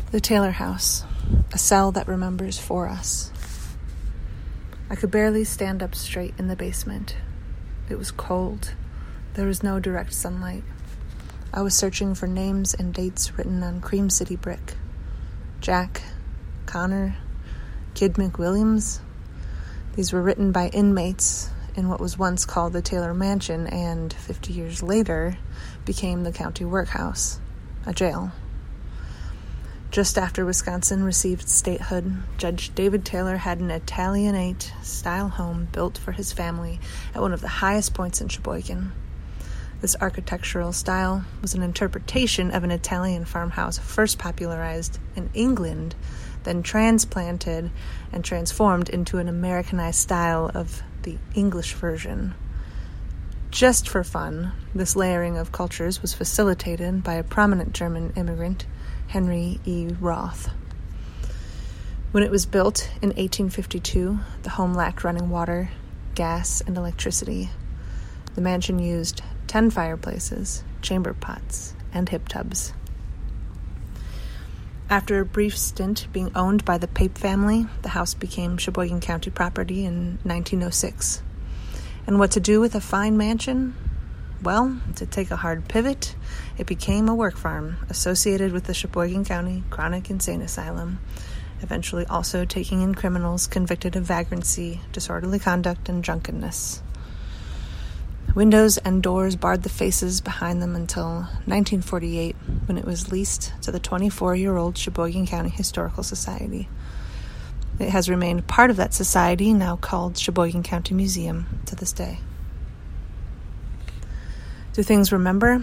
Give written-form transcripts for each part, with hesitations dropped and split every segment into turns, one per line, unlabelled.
The Taylor House, a cell that remembers for us. I could barely stand up straight in the basement. It was cold. There was no direct sunlight. I was searching for names and dates written on Cream City brick. Jack, Connor, Kid McWilliams. These were written by inmates in what was once called the Taylor Mansion and, 50 years later, became the county workhouse, a jail. Just after Wisconsin received statehood, Judge David Taylor had an Italianate-style home built for his family at one of the highest points in Sheboygan. This architectural style was an interpretation of an Italian farmhouse first popularized in England, then transplanted and transformed into an Americanized style of the English version. Just for fun, this layering of cultures was facilitated by a prominent German immigrant, Henry E. Roth. When it was built in 1852, the home lacked running water, gas, and electricity. The mansion used 10 fireplaces, chamber pots, and hip tubs. After a brief stint being owned by the Pape family, the house became Sheboygan County property in 1906. And what to do with a fine mansion? Well, to take a hard pivot, it became a work farm associated with the Sheboygan County Chronic Insane Asylum, eventually also taking in criminals convicted of vagrancy, disorderly conduct, and drunkenness. Windows and doors barred the faces behind them until 1948, when it was leased to the 24-year-old Sheboygan County Historical Society. It has remained part of that society, now called Sheboygan County Museum, to this day. Do things remember?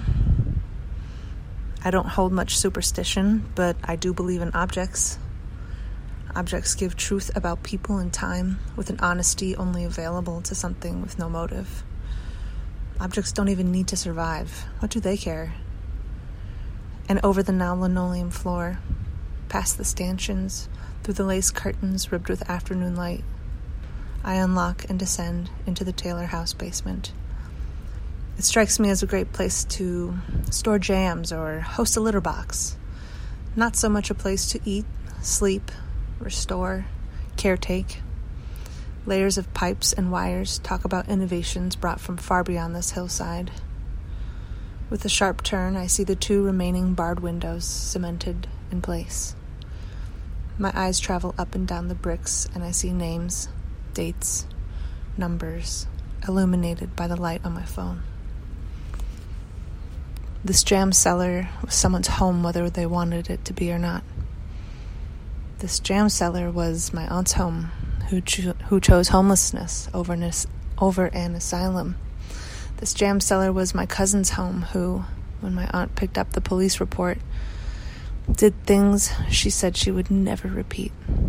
I don't hold much superstition, but I do believe in objects. Objects give truth about people and time with an honesty only available to something with no motive. Objects don't even need to survive. What do they care? And over the now linoleum floor, past the stanchions, through the lace curtains ribbed with afternoon light, I unlock and descend into the Taylor House basement. It strikes me as a great place to store jams or host a litter box. Not so much a place to eat, sleep, restore, caretake. Layers of pipes and wires talk about innovations brought from far beyond this hillside. With a sharp turn, I see the 2 remaining barred windows cemented in place. My eyes travel up and down the bricks, and I see names, dates, numbers, illuminated by the light on my phone. This jam cellar was someone's home, whether they wanted it to be or not. This jam cellar was my aunt's home, who chose homelessness over an asylum. This jam cellar was my cousin's home, who, when my aunt picked up the police report, did things she said she would never repeat.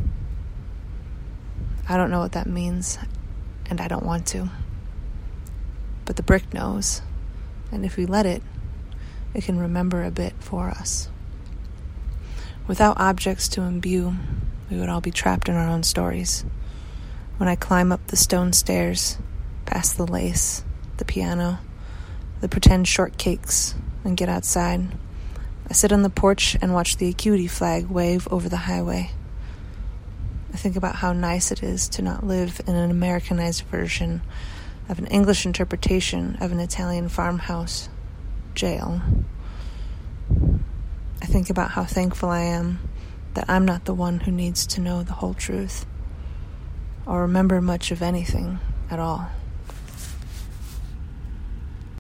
I don't know what that means, and I don't want to. But the brick knows, and if we let it, it can remember a bit for us. Without objects to imbue, we would all be trapped in our own stories. When I climb up the stone stairs, past the lace, the piano, the pretend shortcakes, and get outside, I sit on the porch and watch the Acuity flag wave over the highway. I think about how nice it is to not live in an Americanized version of an English interpretation of an Italian farmhouse jail. I think about how thankful I am that I'm not the one who needs to know the whole truth or remember much of anything at all.